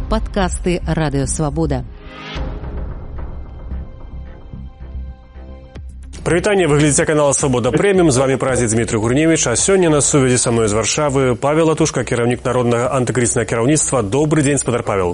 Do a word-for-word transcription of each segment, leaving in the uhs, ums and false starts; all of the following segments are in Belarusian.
Падкасты Радыёвабода. Прывітанне, вы глядзіце канал «Свабода Прэміум». З вами прадзед Дмітрый Гурневіч, а сёння на сувязі са мной з Варшавы Павел Латушка, кіраўнік народнага антыкрызіснага кіраўніцтва. Добрый дзень, спадар Павел.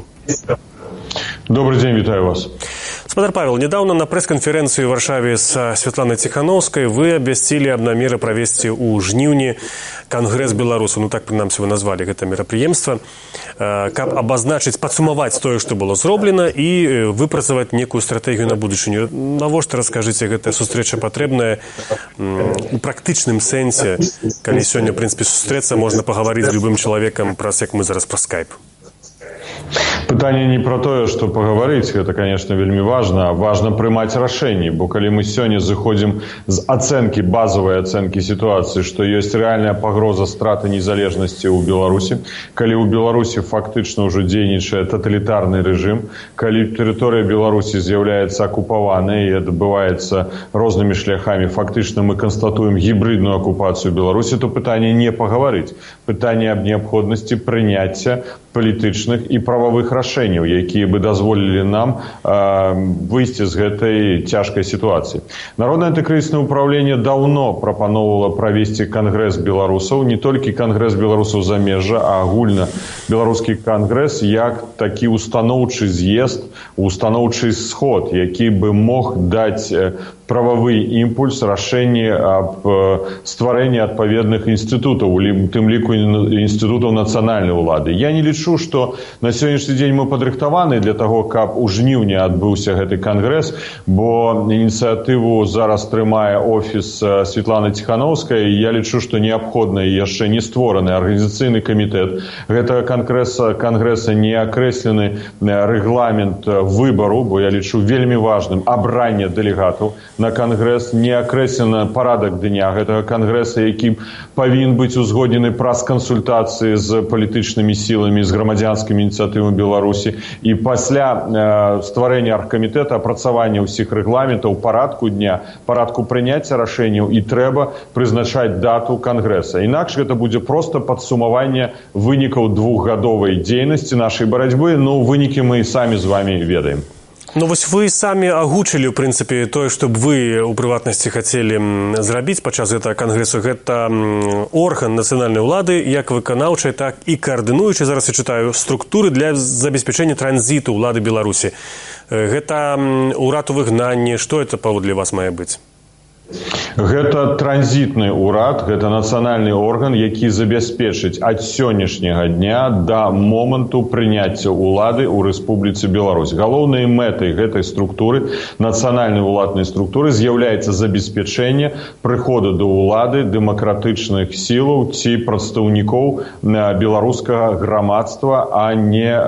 Добрый день, вітаю вас. Спадар Павел, недавно на пресс-конференцыі ў Варшаве з Святланай Ціханаўскай вы абвясцілі аб намеры правесці ў жніўні Кангрэс беларусаў, ну так прынамсі вы назвалі гэта мерапрыемства, каб абазначыць, падсумаваць тое, што было зроблена і выпрацаваць некую стратэгію на будучыню. Навошта, раскажыце, гэтая сустрэча патрэбная у практычным сэнсе, калі сёння, в прынцыпе, сустрэцца, можна пагаварыць з любым чалавекам праз, як мы зараз, праз скайп. Пытанне не про тое, што пагаварыць, гэта, конечно, вельмі важна, важна прымаць рашэнні, бо калі мы сёння заходзім з ацэнкі, базавай ацэнкі сітуацыі, што ёсць рэальная пагроза страты незалежнасці ў Беларусі, калі ў Беларусі фактычна ўжо дзейнічае таталітарны рэжым, калі тэрыторыя Беларусі з'яўляецца акупаванай і адбываецца рознымі шляхамі, фактычна мы канстатуем гібридную акупацыю Беларусі, то пытанне не пагаварыць, пытанне аб неабходнасці прыняцця палітычных і прававых рашэнняў, якія бы дазволілі нам э, выйсці з гэтай цяжкай сітуацыі. Народнае антыкрызіснае ўпраўленне даўно прапаноўвала правесці кангрэс беларусаў, не толькі кангрэс беларусаў замежжа, а агульна беларускі кангрэс як такі устаноўчы з'езд, устаноўчы сход, які бы мог даць прававы імпульс, рашэнне аб стварэнні адпаведных інстытутаў, у тым ліку інстытутаў нацыянальнай улады. Я не лічу, што на сённяшні дзень мы падрыхтаваны для таго, каб у жніўні адбыўся гэты кангрэс, бо ініцыятыву зараз трымае офіс Святланы Ціханаўскай, і я лічу, што неабходна і яшчэ не створаны арганізацыйны камітэт гэтага кангрэса, кангрэса не акрэслены рэгламент выбару, бо я лічу вельмі важным абранне дэлегатаў на кангрэс, не акрэслена парадак дня гэтага кангрэса, які павінен быць узгоднены праз кансультацыі з палітычнымі сіламі, з грамадзянскімі ініцыятывамі Беларусі. І пасля э, стварэння аргкамітэта, апрацавання ўсіх рэгламентаў, парадку дня, парадку прыняцця рашэнняў і трэба прызначаць дату кангрэса. Інакш гэта будзе проста падсумаванне вынікаў двухгадовай дзейнасці нашай барацьбы, ну вынікі мы самі з вами ведаем. Ну вось вы самі агучылі, ў прынцыпе, тое, што б вы у прыватнасці хацелі зрабіць падчас гэтага кангрэсу. Гэта орган нацыянальнай улады, як выканаўчай, так і каардынуючай, зараз я чытаю, структуры для забеспячэння транзіту ўлады Беларусі. Гэта ўрад у выгнанні, што это паводле вас мае быць? Гэта транзітны ўрад, гэта нацыянальны орган, які забяспечыць ад сённяшняга дня да моманту прыняцця ўлады ў Рэспубліцы Беларусь. Галоўнай мэтай гэтай структуры, нацыянальнай уладнай структуры, з'яўляецца забеспячэнне прыходу да ўлады дэмакратычных сілаў ці прадстаўнікоў беларускага грамадства, а не э,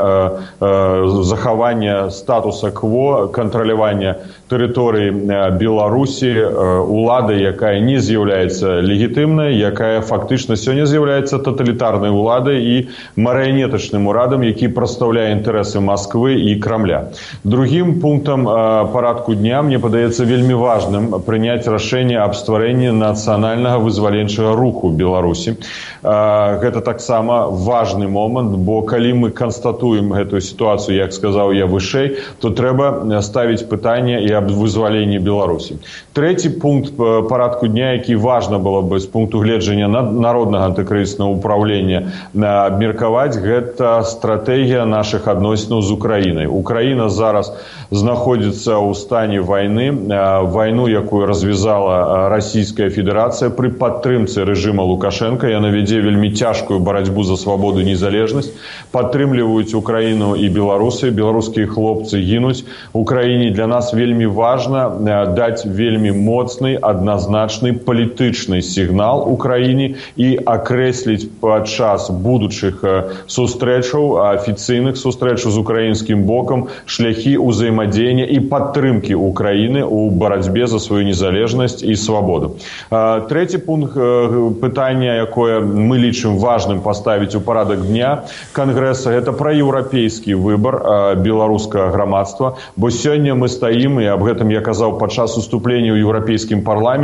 э, захавання статуса кво, кантралявання тэрыторыі Беларусі, улады, якая не з'яўляецца легітымнай, якая фактычна сёння з'яўляецца таталітарнай уладай і марыянетачным урадам, які прадстаўляе інтарэсы Масквы і Крамля. Другім пунктам парадку дня, мне падаецца вельмі важным прыняць рашэнне аб стварэнні нацыянальнага вызваленчага руху Беларусі. Гэта таксама важны момант, бо калі мы канстатуем гэтую сітуацыю, як сказаў я вышэй, то трэба ставіць пытанне і аб вызваленні Беларусі. Трэці пункт парадку дня, які важна было бы з пункту гледжання народнага антыкрызіснага ўпраўлення абмеркаваць, гэта стратэгія нашых адносінаў з Украінай. Украіна зараз знаходзіцца ў стане вайны, вайну, якую развязала Расійская Федэрацыя пры падтрымцы рэжыма Лукашенка. Яна вядзе вельмі цяжкую барацьбу за свабоду і незалежнасць. Падтрымліваюць Украіну і беларусы, беларускія хлопцы гінуць. Украіне для нас вельмі важна даць вельмі моцны, адназначны палітычны сігнал Украіне і акрэсліць падчас будучых сустрэчаў, афіцыйных сустрэчаў з украінскім бокам шляхі ўзаемадзеяння і падтрымкі Украіны ў барацьбе за сваю незалежнасць і свабоду. Трэці пункт пытання, якое мы лічым важным паставіць у парадак дня кангрэса, гэта праеўрапейскі выбар беларускага грамадства, бо сёння мы стаім, і аб гэтым я казаў падчас уступлення ў еўрапейскім парламенце,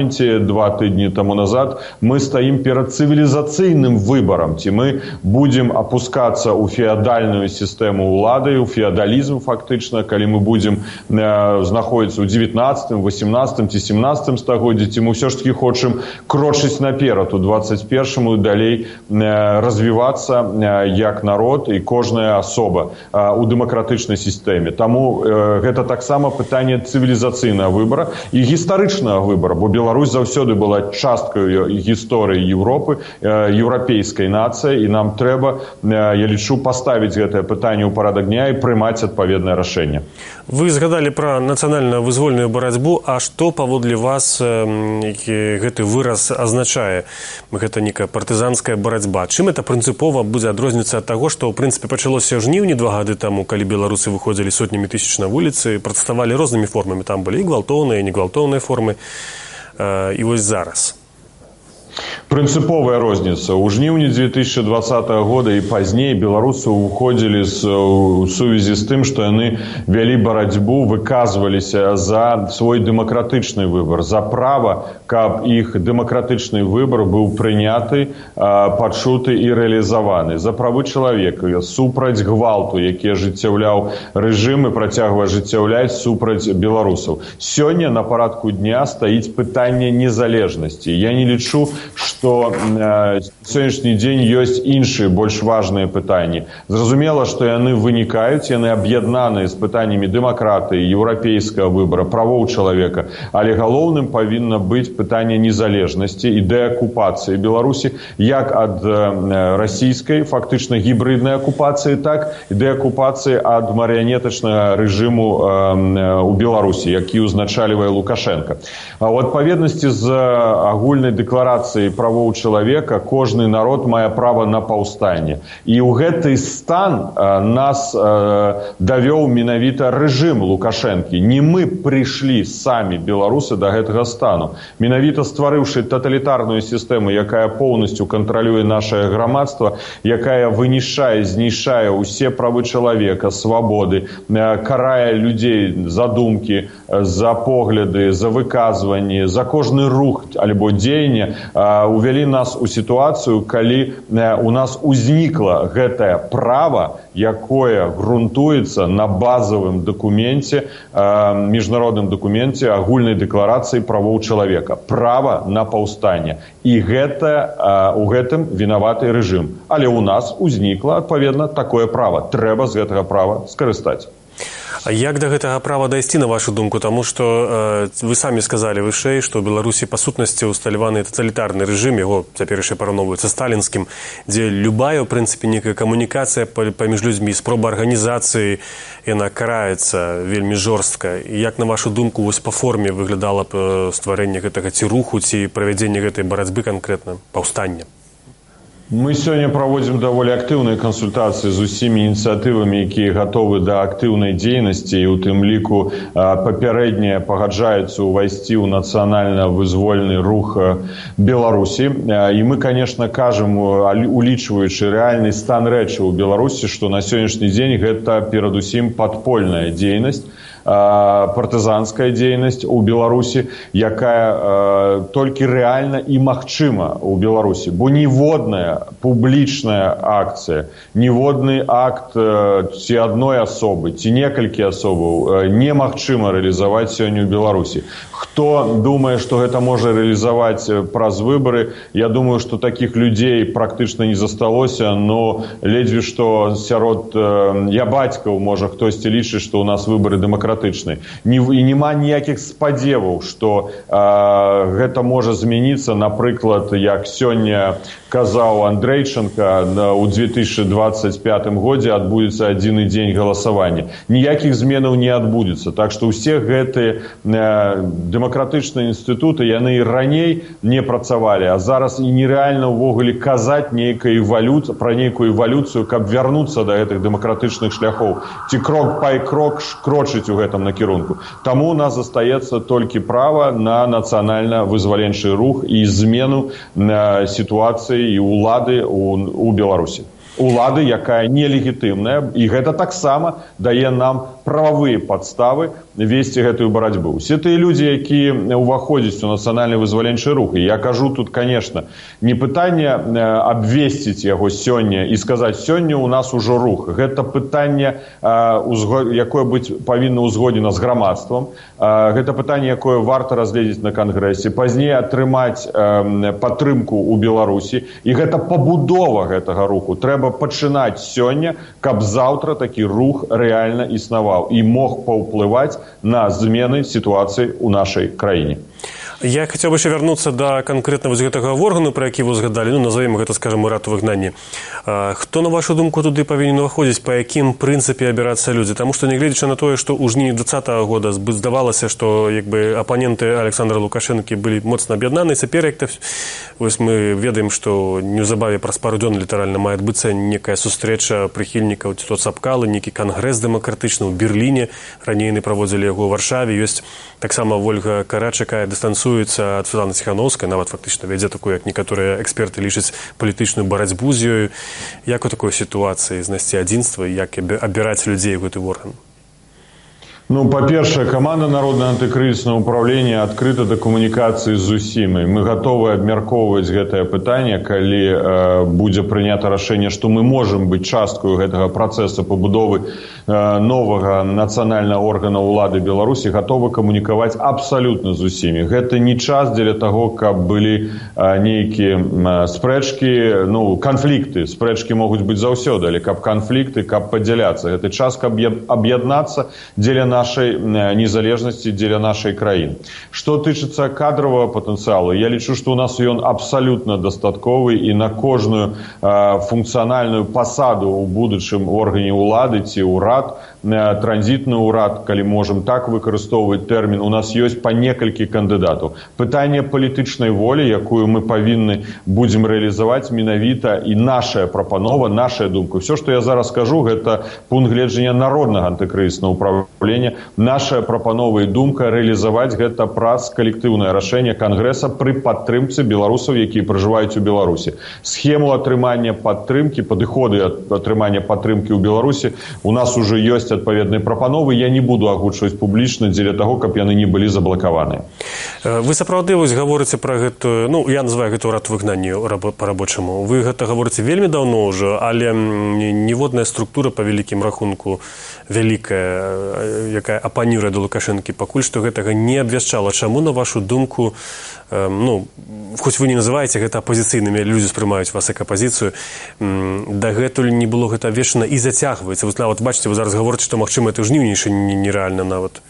парламенце два тыдні таму назад, мы стаім перад цывілізацыйным выбарам, ці мы будзем апускацца ў феадальную сістэму ўлады, у феадалізм фактычна, калі мы будзем э, знаходзіцца ў дзевятнаццатым, восемнаццатым ці семнаццатым стагоддзі, ці мы ўсё ж таки хочам крочыць наперад у дваццаць першым і далей э, развівацца э, як народ і кожная асоба э, у дэмакратычнай сістэме. Таму э, гэта таксама пытанне цывілізацыйнага выбара і гістарычнага выбара, бо Беларусь заўсёды была часткаю гісторыі Европы, э, еўрапейскай нацыі, і нам трэба, э, я лічу, паставіць гэтае пытанне ў парадак дня і прымаць адпаведнае рашэнне. Вы згадалі пра нацыянальна-вызвольную барацьбу, а што паводле вас э, гэты выраз азначае? Гэта некая партызанская барацьба. Чым это прынцыпова будзе адрознівацца ад таго, што ў прынцыпе пачалося ў жніўні два гады таму, калі беларусы выходзілі сотнямі тысяч на вуліцы, пратэставалі рознымі формамі, там былі і гвалтоўныя, і негвалтоўныя формы, э, і вось зараз. Прынцыповая розніца. У жніўні две тысячи двадцатого года і пазней беларусы выходзілі у сувязі з тым, што яны вялі барацьбу, выказваліся за свой дэмакратычны выбар, за права, каб іх дэмакратычны выбар быў прыняты, пачуты і рэалізаваны. За правы чалавека, супраць гвалту, які ажыццяўляў рэжым і працягвае ажыццяўляць супраць беларусаў. Сёння на парадку дня стаіць пытанне незалежнасці. Я не лічу, што э, сённяшні дзень ёсць іншыя больш важныя пытанні. Зразумела, што яны вынікаюць, яны аб'яднаныя з пытаннямі дэмакратыі, еўрапейскага выбара, правоў чалавека, але галоўным павінна быць пытанне незалежнасці і дэакупацыі Беларусі як ад э, расійскай, фактычна гібриднай акупацыі, так і дэакупацыі ад марыянетачнага рэжыму э, у Беларусі, які ўзначальвае Лукашенко. А ў адпаведнасці з агульнай дэкларацыяй правоў чалавека кожны народ мае права на паўстанне. І ў гэты стан э, нас э, давёў менавіта рэжым Лукашэнкі. Не мы прыйшлі самі беларусы да гэтага стану. Менавіта стварыўшы таталітарную сістэму, якая поўнасцю кантралюе нашае грамадства, якая вынішае, знішае ўсе правы чалавека, свабоды, э, карае людзей за думкі, за погляды, за выказванні, за кожны рух альбо дзеянне, увялі нас у сітуацыю, калі у нас узнікла гэтае права, якое грунтуецца на базавым дакуменце, міжнародным дакуменце агульнай дэкларацыі правоў чалавека. Права на паўстанне. І гэта, у гэтым вінаваты рэжым. Але ў нас узнікла, адпаведна, такое права. Трэба з гэтага права скарыстаць. А як да гэтага права дайсці, на вашу думку? Таму што э, вы самі сказалі вышэй, што ў Беларусі па сутнасці ўсталяваны таталітарны рэжым, яго цяпер яшчэ параўноўваюцца сталінскім, дзе любая, ў прынцыпе, некая камунікацыя паміж людзьмі, спроба арганізацыі, яна караецца вельмі жорстка. І як, на вашу думку, вось па форме выглядала б стварэнне гэтага ці руху, ці правядзенне гэтай барацьбы канкрэтна, паўстання? Мы сёння праводзім даволі актыўныя кансультацыі з усімі ініцыятывамі, якія гатовы да актыўнай дзейнасці, і ў тым ліку папярэднія пагаджаюцца ўвайсці ў нацыянальна-вызвольны рух Беларусі. І мы, конечно, кажам, улічваючы рэальны стан рэчы ў Беларусі, што на сённяшні дзень гэта перадусім падпольная дзейнасць, партызанская дзейнасць у Беларусі, якая э, толькі рэальна і магчыма ў Беларусі. Бо ніводная публічная акцыя, ніводны акт э, ці адной асобы, ці некалькі асобаў э, немагчыма рэалізаваць сёння ў Беларусі. Хто думае, што гэта можа рэалізаваць праз выбары, я думаю, што такіх людзей практычна не засталося, но ледзьве што сярод э, я бацькаў, можа, хтосьці лічыць, што ў нас выбары дэмакратычныя. І няма ніякіх спадзеваў, што э, гэта можа змяніцца, напрыклад, як сёння казаў Андрэйчанка, ў две тысячи двадцать пятым годзе адбудзецца адзіны дзень галасавання. Ніякіх зменаў не адбудзецца. Так што ўсе гэтыя э, дэмакратычныя інстытуты, яны і раней не працавалі, а зараз і нерэальна ўвогуле казаць нейкай эвалюцыю, пра нейкую эвалюцыю, каб вярнуцца да гэтых дэмакратычных шляхоў. Ці крок па крок крочыць у гэтым накірунку. Таму у нас застаецца толькі права на нацыянальна-вызваленчы рух і змену э, сітуацыі і ўлады ў, у Беларусі. Улады, якая нелегітымная, і гэта таксама дае нам прававыя падставы весці гэтую барацьбу. Усе тыя людзі, якія ўваходзяць у нацыянальны вызваленчы рух, і я кажу тут, конечно, не пытанне абвесціць яго сёння і сказаць, сёння у нас ужо рух. Гэта пытанне, якое быць павінна ўзгоднена з грамадствам. Гэта пытанне, якое варта разгледзець на кангрэсе, пазней атрымаць падтрымку ў Беларусі. І гэта пабудова гэтага руху. Трэба пачынаць сёння, каб заўтра такі рух рэальна існаваў і мог паўплываць на змены сітуацыі ў нашай краіне. Я хотел бы еще вернуться до конкретного гэтага органу, про які вы згадали, ну, назовем гэта, скажем, урад у выгнанні. Хто, на вашу думку, туды павінен уваходзіць, па якім прынцыпе абірацца людзі? Таму што, нягледзячы на тое, што ў жніўні двадцатага года здавалася, што як бы апаненты Александра Лукашэнкі былі моцна аб'яднаны, цяпер як-то вось мы ведаем, што неўзабаве праз пару дзён літаральна мае адбыцца некая сустрэча прыхільнікаў ці то Цапкалы, некі кангрэс дэмакратычны ў Берліне, раней яны праводзілі яго ў Варшаве, ёсць таксама Вольга Карач, якая дыстанцыюецца ад Святланы Ціханаўскай, нават фактычна вядзе такую, як некаторыя эксперты лічаць, палітычную барацьбу з ёю. Як у такой сітуацыі знайсці адзінства і як абіраць людзей у гэты орган? Ну, па-першае, каманда Народнага антыкрызіснага ўправлення адкрыта да камунікацыі з усімі. Мы гатовы абмяркоўваць гэтае пытанне, калі э, будзе прынята рашэнне, што мы можам быць часткаю гэтага працэсу пабудовы э, новага нацыянальнага органа ўлады Беларусі, гатовы камунікаваць абсалютна з усімі. Гэта не час дзеля таго, каб былі э, нейкія э, спрэчкі, ну, канфлікты. Спрэчкі могуць быць заўсёды, але каб канфлікты, каб падзяляцца. Гэта час, каб аб'яднацца дзеля нас нашей незалежнасці дзеля нашай краіны. Што тычыцца кадравага патэнцыялу, я лічу, што ў нас ён абсалютна дастатковы і на кожную э, функцыянальную пасаду ў будучым органе ўлады ці ўрад, э, транзітны ўрад, калі можам так выкарыстоўваць тэрмін, у нас ёсць па некалькі кандыдатаў. Пытанне палітычнай волі, якую мы павінны будзем рэалізаваць менавіта, і нашая прапанова, нашая думка. Все, што я зараз скажу, гэта пункт гледжання Народнага антыкрызіснага ўправлення. Наша прапанова і думка рэалізаваць гэта праз калектыўнае рашэнне Кангрэса пры падтрымцы беларусаў, якія пражываюць у Беларусі. Схему атрымання падтрымкі, падыходы атрымання падтрымкі ў Беларусі у нас уже ёсць адпаведныя прапановы. Я не буду агучваць публічна дзеля таго, каб яны не былі заблакаваныя. Вы сапраўды вось гаворыце пра гэтую, ну, я называю гэта ўрад выгнанню па-рабочаму. Вы гэта гаворыце вельмі даўно ўжо, але ніводная структура па вялікім рахунку вялікая, якая апаніруе да Лукашэнкі, пакуль што гэтага не абвяшчала. Чаму, на вашу думку, э, ну, хоць вы не называеце гэта апазіцыйнымі, людзі спрымаюць вас як апазіцыю, дагэтуль не было гэта абвешчана і зацягваецца. Вот нават бачыце, вы зараз гаворыце, што магчыма это жніўні яшчэ нереальна нават.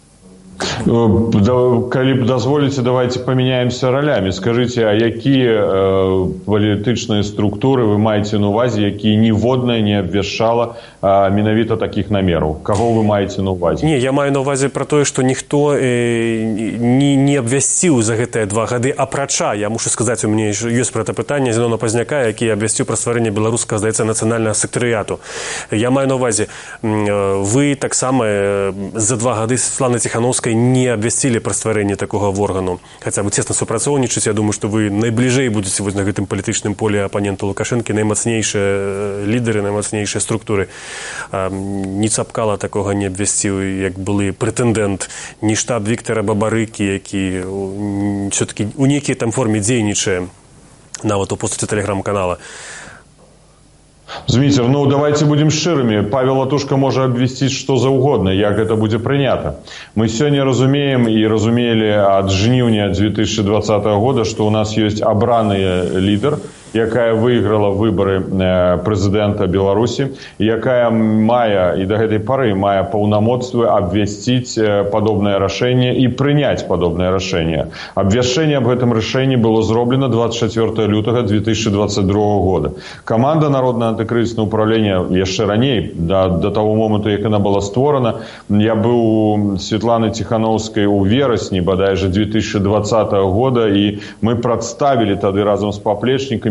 Калі б дазволіце, давайте памяняемся ролями. Скажите, а якія э, палітычныя структуры вы маеце на увазе, якія ніводная не абвяшчала э, менавіта такіх намераў? Каго вы маеце на увазе? Не, я маю на увазе пра тое, што ніхто э, не, не абвясціў за гэтыя два гады, апрача, я мушу сказаць, у мяне ёсць пра гэта пытанне Зенона Пазняка, які абвясціў пра стварэнне беларускага, здаецца, нацыянальнага сектарыяту. Я маю на увазе, э, вы таксама э, за два гады Святланы Ціханаўскай не абвясцілі пра стварэнне такога органу. Хаця вы цесна супрацоўнічаеце, я думаю, што вы найбліжэй будзеце вось на гэтым палітычным поле апанента Лукашэнкі, наймацнейшыя лідары, наймацнейшыя структуры. Ні Цапкала такога не абвясціў, як былы прэтэндэнт, ні штаб Віктара Бабарыкі, які ўсё-такі у нейкай там форме дзейнічае, нават у постаці тэлеграм-канала. Зміцер, ну давайте будем шчырымі. Павел Латушка можа абвясціць што заўгодна, як гэта будзе прынята. Мы сёння разумеем і разумелі ад жніўня две тысячи двадцатого года, што ў нас ёсць абраны лідар, якая выйграла выбары прэзідэнта Беларусі, якая мае, і да гэтай пары мае паўнамоцтвы абвясціць падобнае рашэнне і прыняць падобнае рашэнне. Абвяшчэнне аб гэтым рашэнні было зроблена двадцать четвёртого лютага две тысячи двадцать другого года. Каманда Народнага антыкрызіснага ўправлення яшчэ раней, да, да таго моманту, як яна была створана, я быў у Святланы Ціханаўскай у верасні, бадай жа две тысячи двадцатого года, і мы прадставілі тады разам з паплечнікамі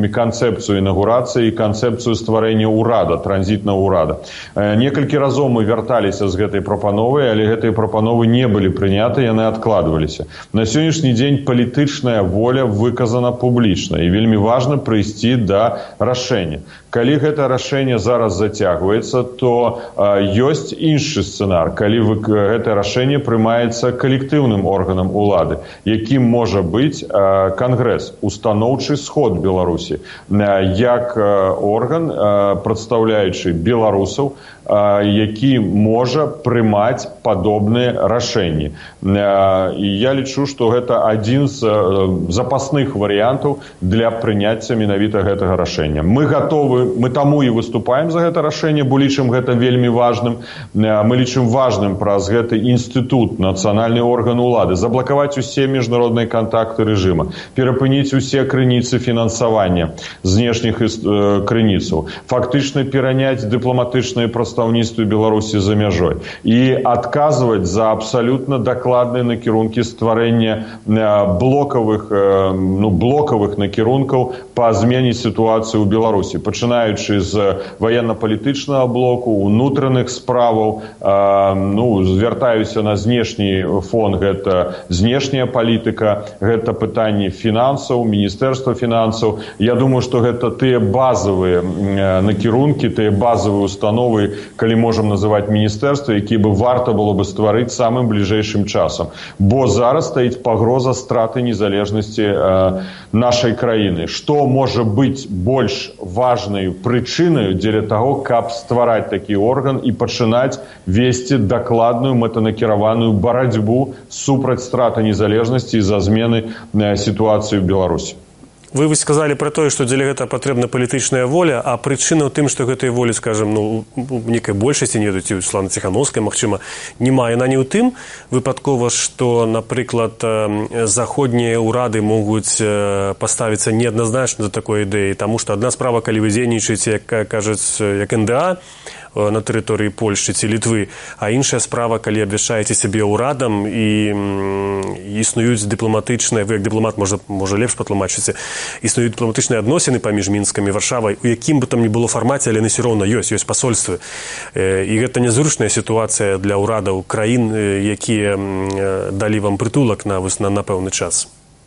беларусамі канцэпцыю інаўгурацыі і канцэпцыю стварэння ўрада, транзітнага ўрада. Некалькі разоў мы вярталіся з гэтай прапановай, але гэтыя прапановы не былі прыняты, яны адкладваліся. На сённяшні дзень палітычная воля выказана публічна, і вельмі важна прыйсці да рашэння. Калі гэта рашэнне зараз зацягваецца, то э, ёсць іншы сцэнар, калі вы, гэта рашэнне прымаецца калектыўным органам улады, якім можа быць э, Кангрэс, устаноўчы сход Беларусі, э, як э, орган, э, прадстаўляючы беларусаў, які можа прымаць падобныя рашэнні. І я лічу, што гэта адзін з запасных варыянтаў для прыняцця менавіта гэтага рашэння. Мы гатовы, мы таму і выступаем за гэта рашэнне, бо лічым гэта вельмі важным. Мы лічым важным праз гэты інстытут, нацыянальны орган улады, заблакаваць усе міжнародныя кантакты рэжыма, перапыніць усе крыніцы фінансавання знешніх крыніцаў, фактычна пераняць дыпламатычныя прастранства прадстаўніцтве Беларусі за мяжой і адказваць за абсалютна дакладныя накірункі стварэння блокавых, ну, блокавых накірункаў па змене сітуацыі ў Беларусі, пачынаючы з ваенна-палітычнага блоку, унутраных справаў, ну, звяртаюся на знешні фон, гэта знешняя палітыка, гэта пытанні фінансаў, міністэрства фінансаў. Я думаю, што гэта тыя базавыя накірункі, тыя базавыя установы, калі можам называць міністэрства, які бы варта было бы стварыць самым бліжэйшым часам. Бо зараз стаіць пагроза страты незалежнасці э, нашай краіны. Што можа быць больш важнай прычынай дзеля таго, каб ствараць такі орган і пачынаць весці дакладную мэтанакіраваную барацьбу супраць страты незалежнасці і за змены э, сітуацыі ў Беларусі. Вы сказали про тое, што дзеля гэта патрэбна палітычная воля, а прычына ў тым, што гэтай волі, скажем, ну, у некай большасці, не ці ў Светланы Ціхановскай, магчыма, няма. Яна не ў тым выпадкова, што, напрыклад, заходнія ўрады могуць паставіцца неадназначна за такой ідэі, таму што адна справа, калі вы дзейнічаеце, як кажуць, як эн дэ а, на тэрыторыі Польшчы ці Літвы, а іншая справа, калі абвяшчаеце сябе ўрадам і існуюць дыпламатычныя, вы як дыпламат, можа, можа лепш патлумачыце, існуюць дыпламатычныя адносіны паміж Мінскам і Варшавай, у якім бы там ні было фармаце, але яны ўсё роўна ёсць, ёсць пасольствы. І гэта нязручная сітуацыя для ўрадаў краін, якія далі вам прытулак на, на, на пэўны час.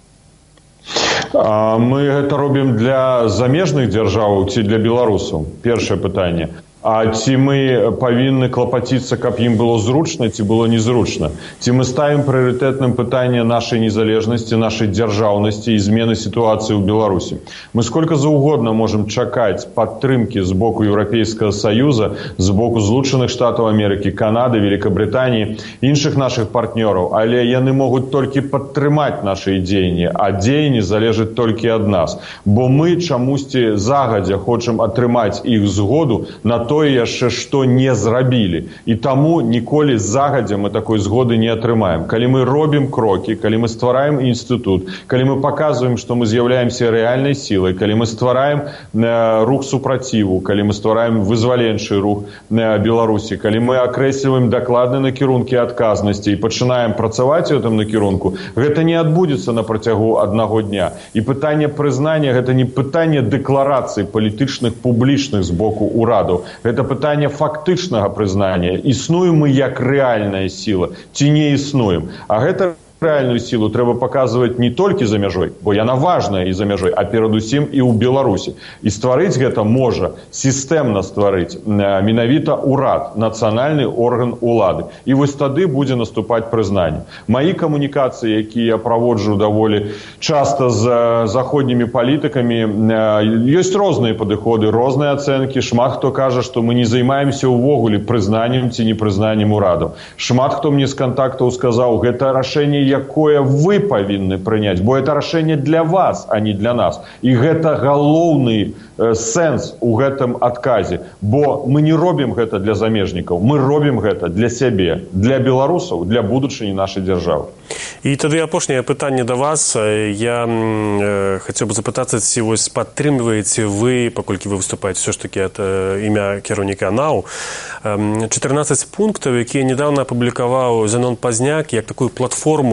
Мы гэта робім для замежных дзяржаў ці для беларусаў? Першае пытанне. А ці мы павінны клапаціцца, каб ім было зручна, ці было незручна? Ці мы ставім прыярытэтным пытанне нашай незалежнасці, нашай дзяржаўнасці і змены сітуацыі ў Беларусі? Мы сколько заўгодна можам чакаць падтрымкі з боку Еўрапейскага Саюза, з боку Злучаных Штатаў Амерыкі, Канады, Великабрытаніі, іншых нашых партнёраў, але яны могуць толькі падтрымаць нашы дзеянні, а дзеянні залежаць толькі ад нас. Бо мы чамусьці загадзя хочам атрымаць іх згоду на тое яшчэ, што не зрабілі. І таму ніколі загадзя мы такой згоды не атрымаем. Калі мы робім крокі, калі мы ствараем інстытут, калі мы паказваем, што мы з'яўляемся рэальнай сілай, калі мы ствараем э, рух супраціву, калі мы ствараем вызваленчы рух э, Беларусі, калі мы акрэсліваем дакладныя накірункі адказнасці і пачынаем працаваць у гэтым накірунку, гэта не адбудзецца на працягу аднаго дня. І пытанне прызнання — гэта не пытанне дэкларацый палітычных, публічных з боку ўрадаў. Гэта пытанне фактычнага прызнання. Існуем мы як рэальная сіла, ці не існуем. А гэта рэальную сілу трэба паказваць не толькі за мяжой, бо яна важная і за мяжой, а перадусім і ў Беларусі. І стварыць гэта можа, сістэмна стварыць менавіта ўрад, нацыянальны орган улады. І вось тады будзе наступаць прызнанне. Маі камунікацыі, якія я праводжу даволі часта з заходнімі палітыкамі, ёсць розныя падыходы, розныя ацэнкі. Шмат хто кажа, што мы не займаемся ўвогуле прызнаннем ці непрызнаннем урадаў. Шмат хто мне з кантактаў сказаў, гэта рашэнне, якое вы павінны прыняць, бо это рашэнне для вас, а не для нас. І гэта галоўны э, сэнс у гэтым адказе, бо мы не робім гэта для замежнікаў, мы робім гэта для сябе, для беларусаў, для будучыні нашай дзяржавы. І тады апошняе пытанне да вас. Я э, хацеў бы запытацца, ці вось падтрымліваеце вы, паколькі вы выступаеце ўсё ж такі ад э, імя кіраўніка НАУ, э, чатырнаццаць пунктаў, якія нядаўна апублікаваў Зенон Пазняк, як такую платформу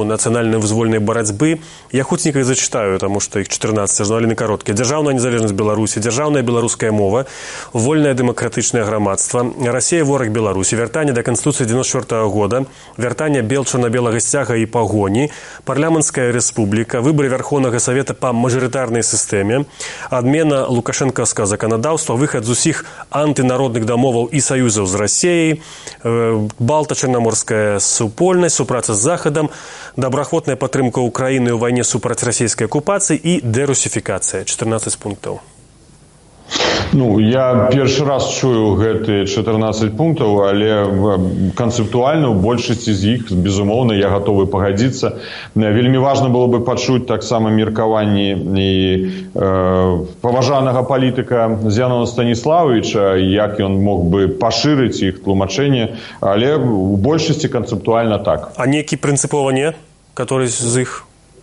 нацыянальнай вызвольнай барацьбы. Я хутенька их зачитаю, потому что их четырнадцать, журналины короткие. Державная незалежность Беларуси, державная белорусская мова, вольное демократичное громадство, Россия ворог Беларуси, вертание до Конституции девяносто четвёртого года, вертание бел-черно-белого стяга и погони, парламентская республика, выборы Верховного Совета по мажоритарной системе, адмена лукашэнкаўскага законодаўства, выход з усіх антынародных дамоваў і саюзаў з Россией, балта-чарнаморская супольнасць, супраца з Захадам, добраахвотная падтрымка Украины ў вайне супраць расійскай акупацыі і дэрусіфікацыя. четырнадцать пунктаў. Ну, я першы раз чую гэтыя чатырнаццаць пунктаў, але канцэптуальна ў большасці з іх, безумоўна, я гатовы пагадзіцца. Вельмі важна было бы пачуць таксама меркаванні і э, паважанага палітыка Зянона Станіславовича, як ён мог бы пашырыць іх тлумачэнне, але ў большасці канцэптуальна так. А некі прынцыпова не, который з іх?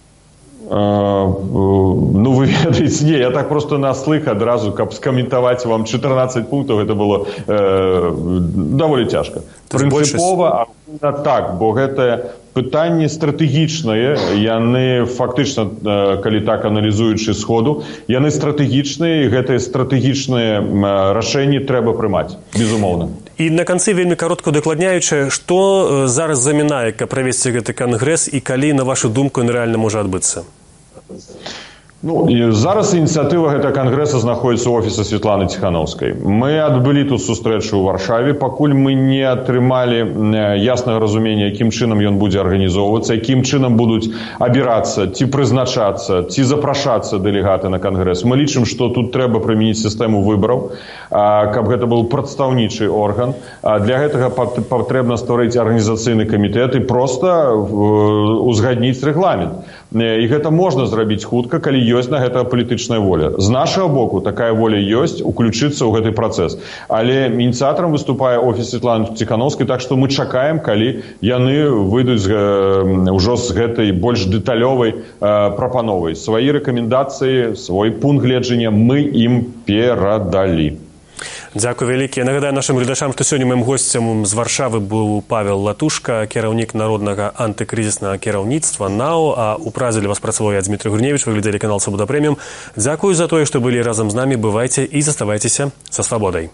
Ну, вы ведаеце, не, я так просто на слых адразу, каб скаментаваць вам чатырнаццаць пунктаў, гэта было э, даволі цяжка. Прынцыпова, а так, бо гэта пытанні стратэгічныя, яны фактычна, калі так аналізуючы сходу, яны стратэгічныя, і гэтыя стратэгічныя рашэнні трэба прымаць, безумоўна. І на канцы вельмі каротка дакладняючы, што зараз замінае, каб правесці гэты кангрэс, і калі, на вашу думку, ён рэальна можа адбыцца? Ну, і зараз ініцыятыва гэтага кангрэса знаходзіцца ў офісе Святланы Ціханаўскай. Мы адбылі тут сустрэчу ў Варшаве, пакуль мы не атрымалі яснага разумення, якім чынам ён будзе арганізоўвацца, якім чынам будуць абірацца, ці прызначацца, ці запрашацца дэлегаты на кангрэс. Мы лічым, што тут трэба прымяніць сістэму выбараў, каб гэта быў прадстаўнічы орган. Для гэтага патрэбна стварыць арганізацыйны камітэт і проста узгадніць рэгламент. І гэта можна зрабіць хутка, калі ёсць на гэта палітычная воля. З нашага боку такая воля ёсць уключыцца ў гэты працэс. Але ініцыятарам выступае офіс Святланы Ціханаўскай, так што мы чакаем, калі яны выйдуць ўжо з гэтай больш дэталёвай прапановай. Свае рэкамендацыі, свой пункт гледжання мы ім перадалі. Дзякуй вялікі. Нагадаю нашым гледачам, што сёння маім госцем з Варшавы быў Павел Латушка, кіраўнік народнага антыкрызіснага кіраўніцтва НАО, а ў Празе для вас працаваў я, Дмітрий Гурневич, вы глядзелі канал Свабода Прэміум. Дзякую за тое, што былі разам з намі. Бывайце і заставайцеся са свабодай.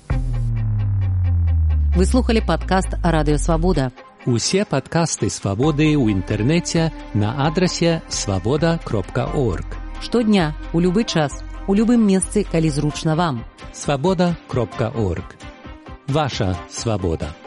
Вы слухали падкаст Радыё Свабода. Усе падкасты Свабоды ў інтэрнэце на адрасе свабода кропка орг. Штодня, у любы час, у любым месцы, калі зручна вам. свабода кропка орг. Ваша свабода.